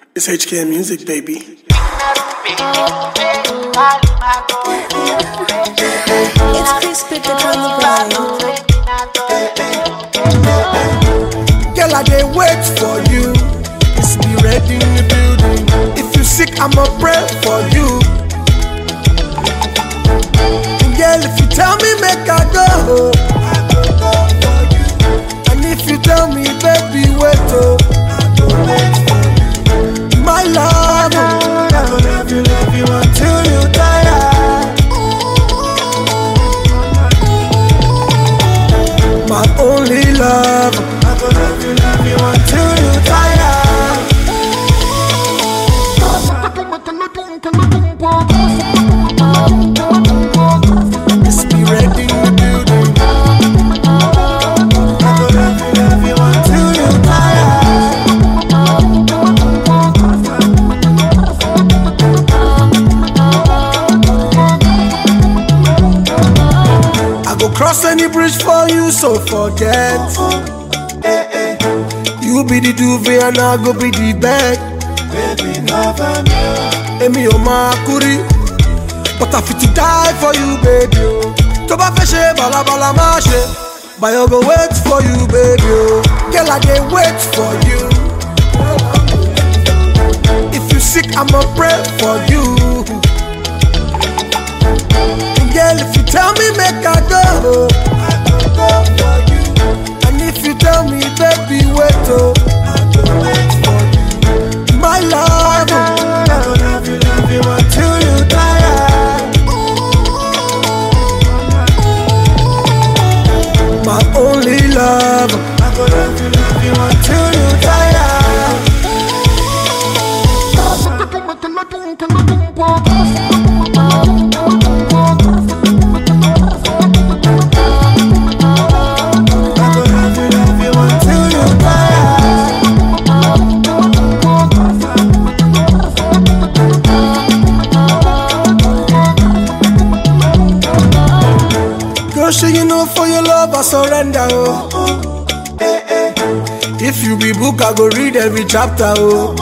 It's HK Music, baby. It's Chris Pickett on the blind. Girl, I dey wait for you. It's be ready in the building. If you sick, I'ma pray for you. And girl, if you tell me make I go, I go for you. And if you tell me baby wait, oh, I go wait for you. My love, I go love you until you tire. My only love, I go love you until you tire. It's be ready in the building. I go love you until you tire. I go cross any bridge for you, so forget. You be the duvet and I go be the bed. Baby, never know. Emi o ma kuri, but I fit to die for you, baby. To ba fe she bala bala ma she, but I go wait for you, baby. Girl, I dey wait for you. If you sick, I'ma pray for you. Girl, if you tell me make I go, I go for you. And if you tell me baby wait, oh, I go wait for you. My love, I go love you until you tire. My only love, I go love you until you tire. So you know for your love I surrender, oh. If you be book I go read every chapter, oh.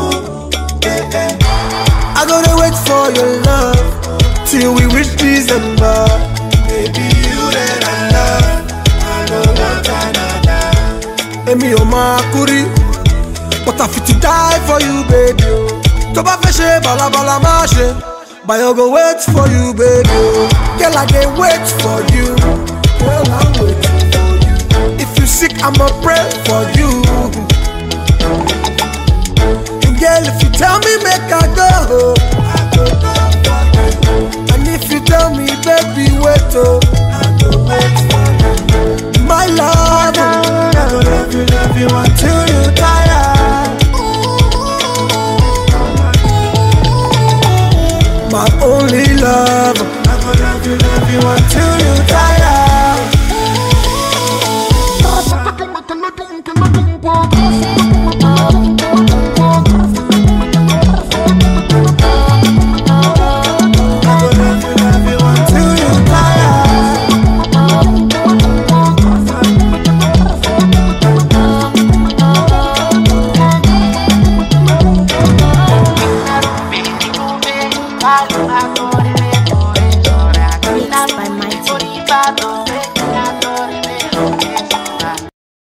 I gotta wait for your love till we reach December. Baby, you that I love, I know that I Emi o ma kuri, but I fit to die for you, baby. To ba fe she bala bala ma she, but I go wait for you, baby. Girl, I dey wait for you. Girl, I'm waiting for you. If you sick, I'ma pray for you. And girl, if you tell me make I go, I go for you. And if you tell me baby wait, oh, I go wait for you. My love, I go love you until you tire.